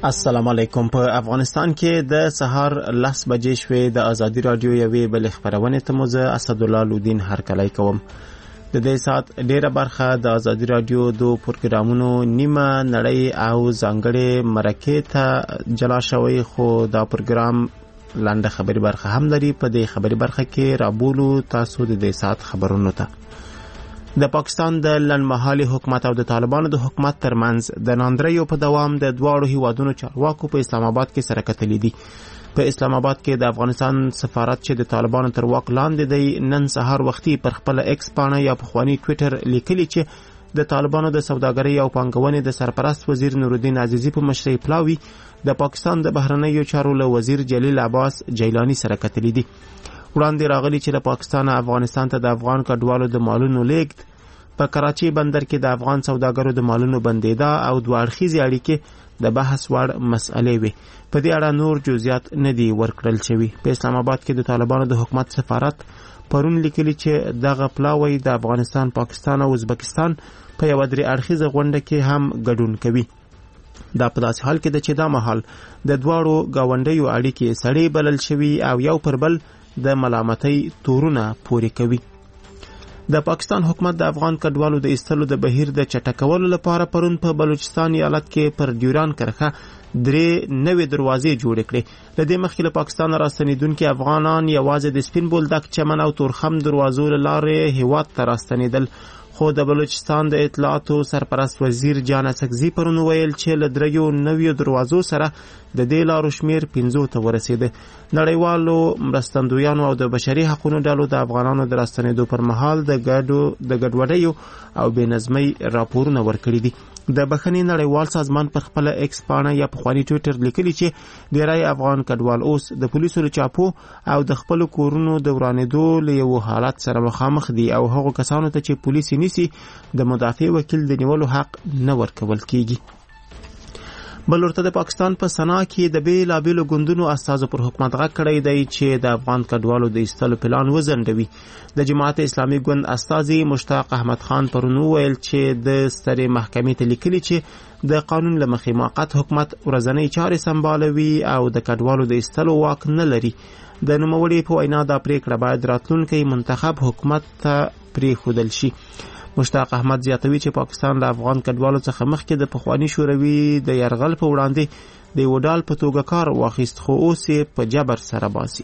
السلام علیکم. په افغانستان کې د سهار 10 بجې شوې د ازادي رادیو یوې بل خبرونه ته مو زه اسدالله لودین هرکلی کوم. د دې سات ډیره برخه د ازادي رادیو د پروګرامونو نیمه نړۍ او ځانګړي مرکه ته جلا شوی، خو دا پروګرام لاندې خبري برخه هم لري. په دې خبري برخه کې رابولو تاسو د دې سات خبرونو ته د پاکستان د لنډمهالي حکومت او د طالبانو د حکومت ترمنځ د ناندریو په دوام د دواړو هیوادونو چارواکو په اسلام آباد کې سره کتلې دي. په اسلام آباد کې د افغانستان سفارت چې د طالبانو تر واک لاندې دی نن سهار وختي پر خپل ایکس پاڼه یا پخوانی ټوئیټر لیکلي چې د طالبانو د سوداګرۍ او پانګونې د سرپرست وزیر نورالدین عزیزی په مشرۍ پلاوی د پاکستان د بهرنیو چارو له وزیر جلیل عباس جیلانی سره کتلې دي. وړاندې راغلي چې د پاکستان افغانستان ته د افغان کډوالو د مالونو لیږد، په کراچي بندر کې د افغان سوداګرو د مالونو بندیدا او دوه اړخیزې اړیکې د بحث وړ مسئلې وي. په دې اړه نور جزئیات نه دي ورکړل شوي. په اسلام آباد کې د طالبانو د حکومت سفارت پرون لیکلي چې دغه پلاوی د افغانستان، پاکستان او ازبکستان په یو درې اړخیزه غونډه کې هم ګډون کوي. دا په داسې حال کې ده چې دا مهال د دواړو گاونډیو اړیکې سړې بلل شوي او یو پر بل د ملامتۍ تورونه پورې کوي. د پاکستان حکومت د افغان کډوالو د ایستلو د بهیر د چټکولو لپاره پرون په بلوچستان ایالت کې پر ډیوران کرښه 3 نوې دروازې جوړې کړې. له دې مخکې له پاکستان راستنیدونکي افغانان یوازې د سپین بولدک، چمن او تورخم دروازو له لارې هیواد ته راستنیدل، خو د بلوچستان د اطلاعاتو سرپرست وزیر جان اسکزي پرون ویل چې له 3 نویو دروازو سره د دې لارو شمیر 5 ته ورسېده. نړیوالو مرستندویانو او د بشري حقوقو ډلو د افغانانو د راستنېدو پر مهال د ګډوډیو او بې نظمۍ راپورونه ورکړي دي. د بخښنې نړیوال سازمان پر خپل ایکس پاڼه یا پخوانی ټوئیټر لیکلي چې ډیری افغان کډوال اوس د پولیسو له چاپو او د خپل کورونو د ورانېدو له یو حالت سره مخامخ دي او هغو کسانو ته چې پولیس نیسي د مدافع وکیل د نیولو حق نه ورکول کیږي. بل ورته د پاکستان په سنا کې د بیلابیلو ګوندونو استازو پر حکومت غږ کړی دی چې د افغان کډوالو د ایستلو پلان وځنډوي. د جماعت اسلامي ګوند استازي مشتاق احمد خان پرون وویل چې د سترې محکمې ته لیکلي چې د قانون له مخې موقت حکومت ورځنۍ چارې سمبالوي او د کډوالو د ایستلو واک نه لري. د نوموړي په وینا دا پریکړه باید راتلونکی منتخب حکومت ته پرېښودل شي. مشتاق احمد زیاتوي چې پاکستان له افغان کډوالو څخه مخکې د پخوانی شوروي د یرغل په وړاندې د وډال په توګه کار واخیست، خو اوس یې په جبر سره باسي.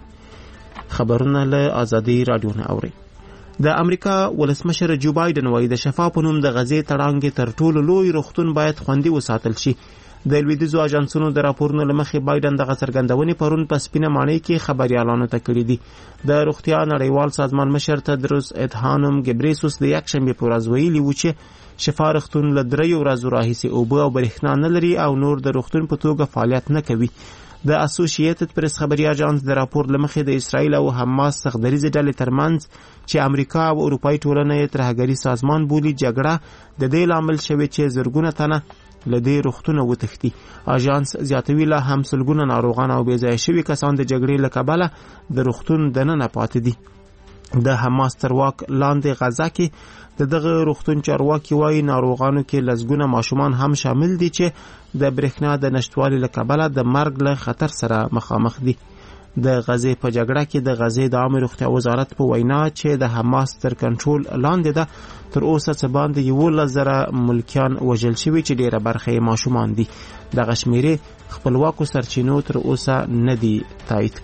خبرونه له ازادي رادیو نه اوري. د امریکا ولسمشر جو بایدن وایي د شفا په نوم د غزې تړانګې تر ټولو لوی روغتون باید خوندي وساتل شي. د لویدیځو اژانسونو د راپورونو له مخې بایدن دغه څرګندونې پرون په سپینه ماڼۍ کې خبریالانو ته کړي دي. د روغتیا نړیوال سازمان مشر تدروس ادهانوم ګبریسوس د یکشنبې په ورځ ویلي و چې شفا روغتون له 3 ورځو راهیسې اوبه او برېښنا نه لري او نور د روغتون په توګه فعالیت نه کوي. د اسوسییټډ پریس خبري اژانس د راپور له مخې د اسرایل او حماس سختدریزې ډلې ترمنځ چې امریکا او اروپایي ټولنه یې ترهګري سازمان بولي جګړه د دې لامل شوې چې زرګونه تنه له دې روغتونه وتښتي. اژانس زیاتوي لا هم سلګونه ناروغان او بې ځایه شوي کسان د جګړې له کبله د روغتون دننه پاتې دي. د حماس تر واک لاندې غزه کې د دغه روغتون چارواکي وایي ناروغانو کې لسګونه ماشومان هم شامل دي چې د برېښنا د نشتوالي له کبله د مرګ له خطر سره مخامخ دي. د غزې په جګړه کې د غزې د عامه روغتیا وزارت په وینا چې د حماس تر کنټرول لاندې ده تر اوسه څه باندې 11,000 ملکیان وژل شوي چې ډیره برخه یې ماشومان دي. دغه شمیرې خپلواکو سرچینو تر اوسه نه دي تایید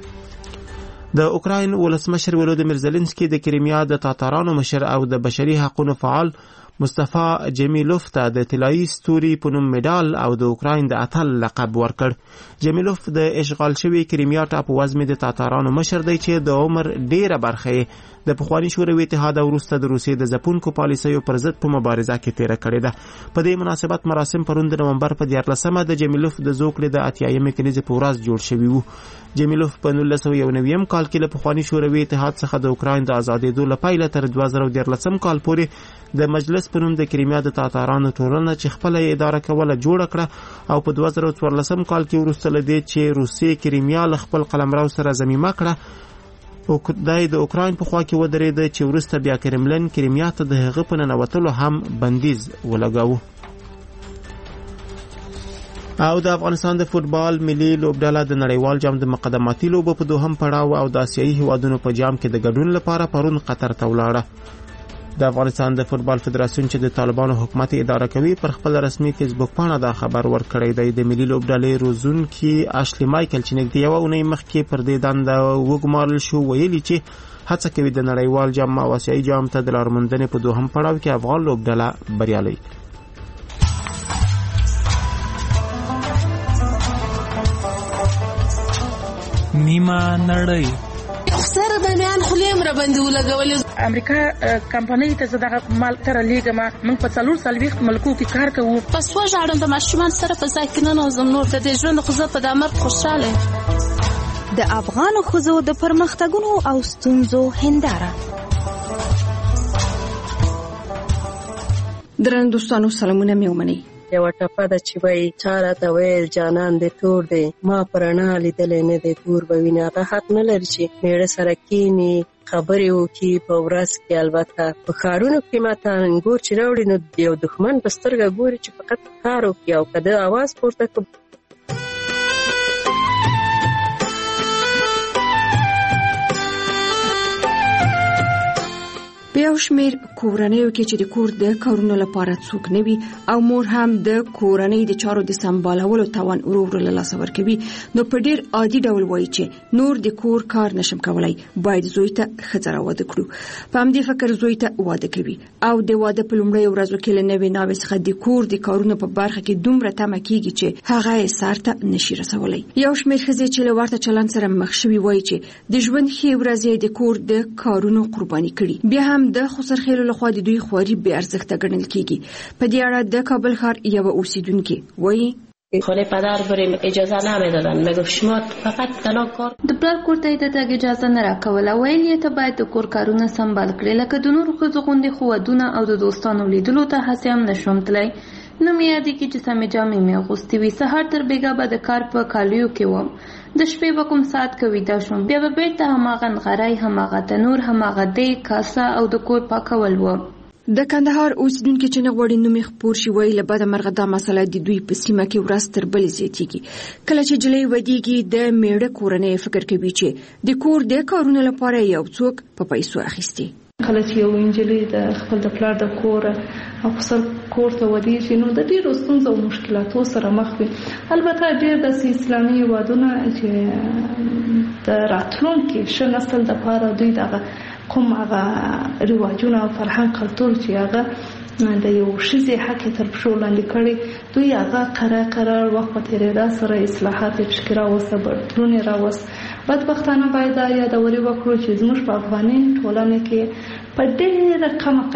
کړي. د اوکراین ولسمشر ولودیمیر زيلنسکي د کریمیا د تاتارانو مشر او د بشري حقوقو فعال مصطفی جمیلوف ته د طلایي ستوري په نوم میډال او د اوکراین د اتل لقب ورکړ. جمیلوف د اشغال شوي کریمیا ټاپووزمې د تاتارانو مشر دی چې د عمر ډیره برخه د پخوانی شوروي اتحاد او وروسته د روسیې د ځپونکو پالیسیو پر ضد په مبارزه کې تیره کړې ده. په دې مناسبت مراسم پرون د نومبر په 14مه د جمیلوف د زوکړې د 80مې کلیزې په ورځ جوړ شوي وو. جمیلوف په 1991 کال کې له پخوانی شوروي اتحاد څخه د اوکراین د ازادېدو له پیله تر 2013 کال پورې د مجلس په نوم د کریمیا د تاتارانو ټولنه چې خپله یې اداره کوله جوړه کړه او په 2014 کال کې وروسته له دې چې روسیې کریمیا له خپل قلمرو سره ضمیمه کړه دای د اوکراین په خوا کې ودرېده چې وروسته بیا کرملن کریمیا ته د هغه په ننوتلو هم بندیز ولګاوه. او د افغانستان د فوتبال ملي لوبډله د نړیوال جام د مقدماتي لوبو په دوهم پړاو او د آسیایي هیوادونو په جام کې د ګډون لپاره پرون قطر ته ولاړه. د افغانستان د فوتبال فدراسیون چې د طالبانو حکومت اداره کوي پر خپل رسمي فیسبوک باندې دا خبر ورکړی دی. د ملي لوبډلې روزونکي اشلی مایکل چې نږدې یو اونۍ مخکې پر دې دنده وګمارل شو ویلي چې هڅه کوي د نړیوال جام او آسیایي جام ته د لارموندنې په دوهم پړاو کې افغان لوبډله بریالۍ. نیمه نړۍ سره د بیان خلیم را باندې ولګولې. امریکا کمپنۍ ته زده مال تر لیګما موږ په 4 ملکو کې کار کوو. پس وژاړم د ماشومان سره په ځای کې نه نوزم نور د ژوند خو په دامر خوشاله. د افغان خزو د پرمختګونو او ستونزو هنداره. درنو دوستانو سلامونه میومني. یو ټپه د چې وای چاره ته ویل جانان د تور دی ما پرانا لیدل نه د تور بوینه هغه حق نه لري چې میړه سره کینی خبرې وکي په ورځ کې. البته په کارونو کې ماته انګور چې راوړي نو یو دښمن په سترګه ګوري چې فقط کار وکي او کده आवाज پورته کوي. په یو شمېر کورنیو کې چې د کور د کارونو لپاره څوک نه وي او مور هم د کورنۍ د چارو د سمبالولو توان ورو له لاسه ورکوي نو په ډیر عادي ډول وایي چې نور د کور کار نشم کولای باید زوی ته ښځه راواده کړو. په همدې فکر زوی ته واده کوي او د واده په لومړۍ ورځو کې له نوې ناوې څخه د کور د کارونو په برخه کې دومره تمه کیږي چې هغه یې سر ته نشي رسولی. یو شمېر ښځې چې له ورته چلند سره مخ شوي وایي چې د ژوند ښې ورځې د کور د کارونو قرباني کړي. بیا هم د خسرخیلو لخوا د دوی خواري بې ارزښته ګڼل کیږي. په دې اړه د کابل ښار یو اوسیدونکي وایي خونه پدر بریم اجازه نمیدادن میگفت شما فقط تنها کار د پلار کور ته د تګ اجازه نه راکوله. ویل یې ته باید د کور کارونه سمبال کړې لکه د نورو ښځو غوندې خو ودونه او د دوستانو لیدلو ته هسې هم نشوم تللی. نه مې یادېږي چې سمې جامې مې اغوستې وي. سهار تر بېګا به د کار په کالیو کې وم. د شپې به کوم ساعت کې ویده شوم. بیا به بېرته هماغه نغری هماغه تنور هماغه دیګ کاسه او د کور پاکول و. د کندهار اوسیدونکي چې نه غواړي نوم یې خپور شي وایي له بده مرغه دا مسله د دوی په سیمه کې ورځ تر بلې زیاتېږي. کله چې جلۍ ودیږي د میړه کورنۍ فکر کوي چې د کور د کارونو لپاره یو څوک په پیسو اخیستي. کله چې یو انجلۍ د خپل د پلار د کور او خپل کور ته ودیږي نو د ډېرو ستونزو او مشکلاتو سره مخ وي. البته ډېر د اسلامي هیوادونه چې د راتلونکي ښه نسل دپاره دوی دغه کوم هغه رواجونه او فرهنګ کلتور چې هغه د یو ښځې حق تر پښو لاندې کړي دوی هغه قرار وخت په تېرېدا سره اصلاحات یې پکې راوسته بدلون یې راوست. بدبختانه باید دا یادوري وکړو چې زموږ په افغاني ټولنه کې په ډېره کمه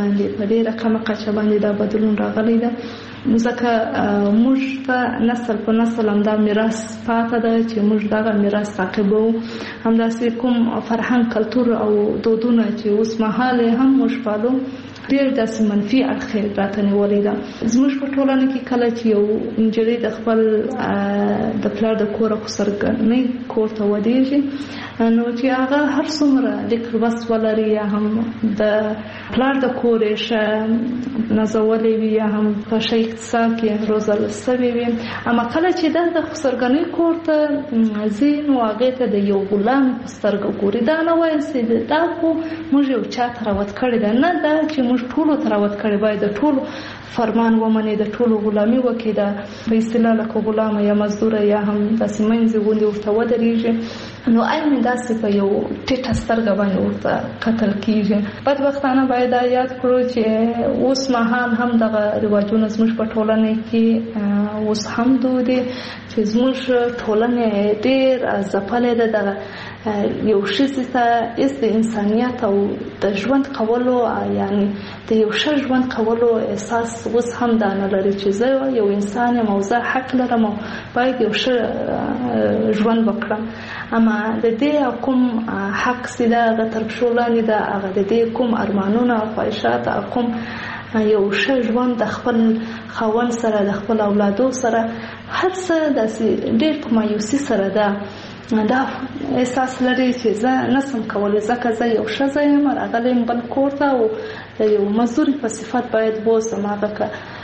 کچه باندې دا بدلون راغلی ده. ځکه موږ ته نسل په نسل همدا میراث پاته ده چې موږ دغه میراث تعقیبوو. همداسې کوم فرهنګ کلتور او دودونه چې اوس مهال هم موږ پالو ډېر داسې منفي اړخ راته نیولی ده. زموږ په ټولنه کې کله چې یو نجلۍ د خپل د پلار د کوره خسرګنۍ کور ته ودیږي نو چې هغه هر څومره لیک لوست ولري یا هم د پلار د کور یې ښه نازولی وي یا هم په ښه اقتصاد کې روزل سوی وي اما کله چې د خسرګنۍ کور ته ځي نو هغې ته د یو غلام په سترګه ګوري. دا نه وایي چې دا خو موږ یو چا ته راوت کړې ده. نه دا چې موږ ټولو ته راوت کړې باید د ټولو فرمان ومني د ټولو غلامي وکړي. دا په اصطلاح لکه غلامه یا مزدوره یا هم داسې منځې غوندې ورته ودرېږي نو عین داسې په یو ټیټه سترګه باندې ورته کتل کېږي. بدبختانه باید دا یاد کړو چې اوس مهال هم دغه رواجونه زموږ په ټولنه کې اوس هم دود دي چې زموږ ټولنه ډېر ځپلې ده. دغه یو ښځې ته هېڅ د انسانیت او د ژوند کولو یعنی د یو ښه ژوند کولو احساس اوس هم دا نه لري چې زه یو انسان یم او زه حق لرم او باید یو ښه ژوند وکړم. اما د دې کوم حق چې ده هغه تر پښو لاندې ده. هغه د دې کوم ارمانونه او خواهشات او کوم یو ښه ژوند د خپل خاوند سره د خپل اولادو سره هر څه داسې ډېر په مایوسي سره ده. دا احساس لري چې زه نسم کولی ځکه زه یو ښځه یم راغلی یم بل کور ته او د یو مزدوري په صفت باید بوزم. هغه که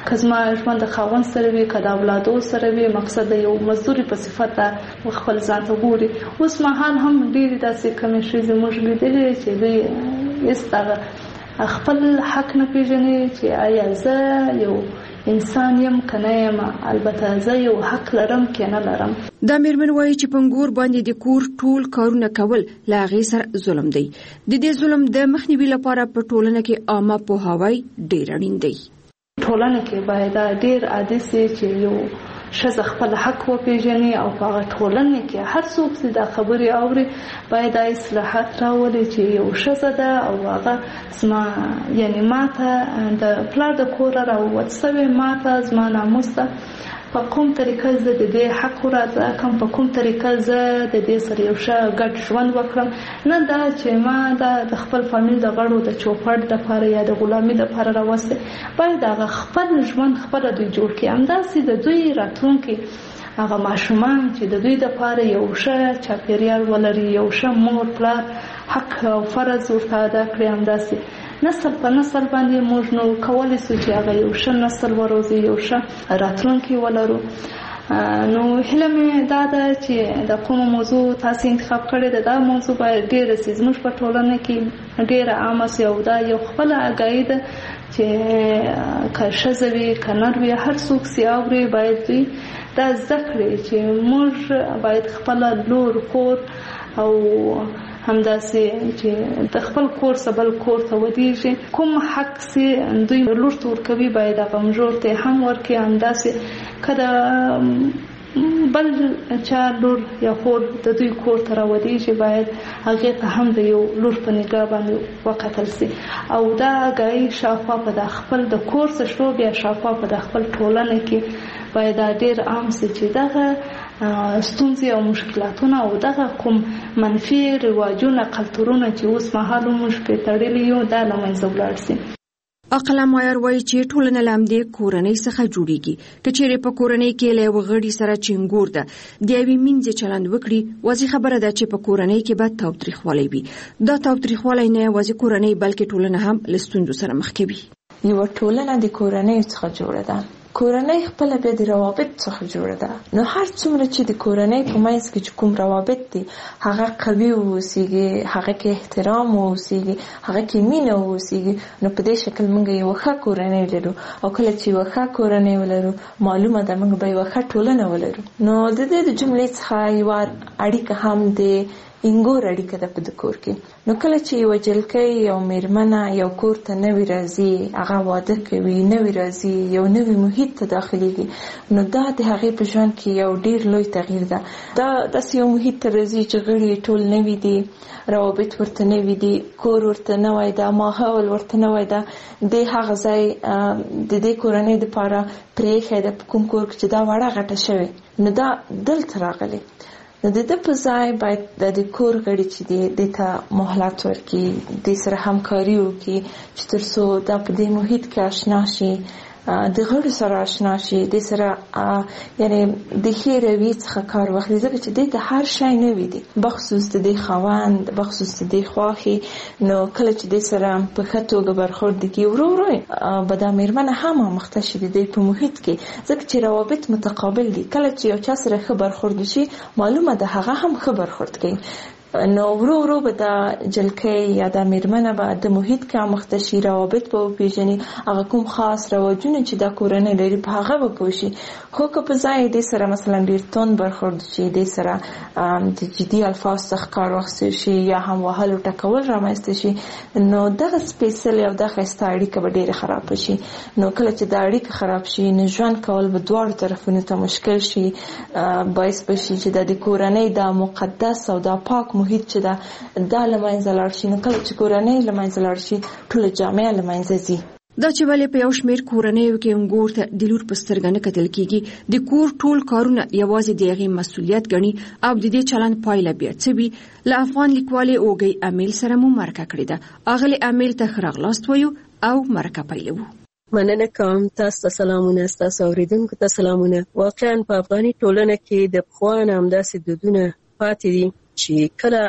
که زما ژوند د خاوند سره وي که د اولادو سره وي مقصد د یو مزدوري په صفت خپل ځان ته ګوري. اوس مهال هم ډېرې داسې کمې ښځې موږ لیدلې چې دوی هېڅ دغه خپل حق نه پېژني چې آیا زه یو انسان یم که نه یم، البته زه یو حق لرم که نه لرم. دا مېرمن وایي چې پنګور باندې د کور ټول کارونه کول له هغې سره ظلم دی. د دې ظلم د مخنیوي لپاره په ټولنه کې عامه پوهاوی ډېر اړین دی. ټولنه کې باید ډېر عادي سي چې یو ښځه خپل حق وپېژني او په هغه ټولنه کې هر څوک چې دا خبرې اوري باید دا اصلاحات راولي چې یو ښځه ده او هغه زما یعنې ماته د پلار د کوره راووت سوې، ماته زما ناموس ده، په کوم طریقه زه د دې حق راځه کوم، په کوم طریقه زه د دې سره یو ښه ګډ ژوند وکړم. نه دا چې ما دا د خپل فامیل د غړو د چوپړ دپاره یا د غلامي دپاره راوستې، باید هغه خپل ژوند خپله دوی جوړ کړي. همداسې د دوی راتلونکي هغه ماشومان چې د دوی دپاره یو ښه چاپېریال ولري، یو ښه مور پلار حق او فرض ورته ادا کړي. همداسې نسل په نسل باندې موږ نو کولی سو چې هغه یو ښه نسل وروزي، یو ښه راتلونکی ولرو. نو هیله مې دا ده چې د کومه موضوع تاسو انتخاب کړې ده، دا موضوع باید ډېره سي زموږ په ټولنه کې ډېره عامه سي او دا یو خپله اګاهي ده چې که ښځه وي که نر وي هر څوک سي اوري باید دوی دا زده کړي چې موږ باید خپله لور کور او همداسې چې د خپل کور څخه بل کور ته ودیږي، کوم حق سي دوی لور ته ورکوي باید هغه مژور ته هم ورکړي. همداسې که د بل چا لور یا خور د دوی کور ته راودیږي باید هغې ته هم د یو لور په نګاه باندې وکتل سي او دا اګاهي شاوخوا په د خپل د کور څخه شروع بیا شاوخوا په د خپل ټولنه کې باید دا ډېر عام سي چې دغه ستونزې او مشکلاتونه او دغه کوم منفي رواجونه کلتورونه چې اوس مهال موږ پرې تړلي یو دا له منځه ولاړ سي. عقله مایر وایي چې ټولنه له همدې کورنۍ څخه جوړیږي. که چیرې په کورنۍ کې له یوه غړي سره چنګور ده د یوې مینځې چلند وکړي، واضح خبره ده چې په کورنۍ کې به تاوتریخوالی وي. دا تاوتریخوالی نه یوازې کورنۍ بلکې ټولنه هم له ستونزو سره مخ کوي. یوه ټولنه د کورنۍ څخه جوړه ده، کورنۍ خپل بیا د روابط څخه جوړه ده. نو هر څومره چې د کورنۍ په منځ کې چې کوم روابط دي هغه قوي واوسیږي، هغه کې احترام واوسیږي، هغه کې مینه واوسیږي، نو په دې شکل موږ یو ښه کورنۍ لرو. او کله چې یو ښه کورنۍ ولرو معلومه ده موږ به یو ښه ټولنه ولرو. نو د دې د جملې څخه یوه اړیکه هم د انګور اړیکه ده په د کور کې. نو کله چې یو جلکۍ یو میرمنه یو کور ته نوی راځي، هغه واده کوي، نوی راځي، یو نوی محیط ته داخليږي، نو دا د هغې په ژوند کې یو ډیر لوی تغییر ده. دا داسې یو محیط ته راځي چې غړي ټول نوي دي، روابط ورته نوي دي، کور ورته نوی ده، ماحول ورته نوی ده. د هغه ځای د دې کورنۍ دپاره پرېښی ده په کوم کور کې چې دا وړه غټه شوې، نو دا دلته راغلی. نو د دې په ځای باید د کور غړي چې دي د ته مهلت ورکړي، د سره همکاري وکړي چې تر څو دا په دې محیط کې آشنا شي، د غړو سره آشنا شي، د سره یعنی د ښې رویې څخه کار واخلي، ځکه چې د هر شی نوي دي، بخصوص د خاوند، بخصوص د خوښې. نو کله چې د سره په ښه توګه برخورد وکړي ورو ورو به دا مېرمنه هم آموخته شي د دې په محیط کې، ځکه چې روابط متقابل دي. کله چې یو چا سره ښه برخورد وشي معلومه ده هغه هم ښه برخورد کوي. نو ورو ورو به دا جلکۍ یا دا مېرمنه به د محیط کې آموخته شي، روابط به وپېژني، هغه کوم خاص رواجونه چې دا کورنۍ لري په هغه به پوه شي. خو که په ځای دې سره مثلا ډېر توند برخورد شي، دې سره د جدي الفاظ څخه کار واخیستل شي یا هم وهل او ټکول رامنځته شي، نو دغه سپېڅلې او دغه ښایسته اړیکه به ډېره خرابه شي. نو کله چې دا اړیکه خراب شي نو ژوند کول به دواړو طرفونو ته مشکل شي، باعث به شي چې د کورنۍ دا مقدس او دا پاک محیط چې دا له منځه لاړ شي. نو کله چې کورنۍ له منځه لاړ شي ټوله جامعه له منځه ځي. دا چې ولې په یو شمېر کورنیو کې انګور ته د لور په سترګه نه کتل کېږي، د کور ټول کارونه یوازې د هغې مسؤلیت ګڼي او د دې چلند پایله بیا څه وي. له افغان لیکوالې اوږۍ امیل سره مو مرکه کړې ده. اغلې امیل ته ښه راغلاست وایو او مرکه پیلوو. مننه کوم، تاسو ته سلامونه، تاسو اوریدونکو ته سلامونه. واقعا په افغاني ټولنه کې د پخوا نه همداسې دودونه پاتې دي چې کله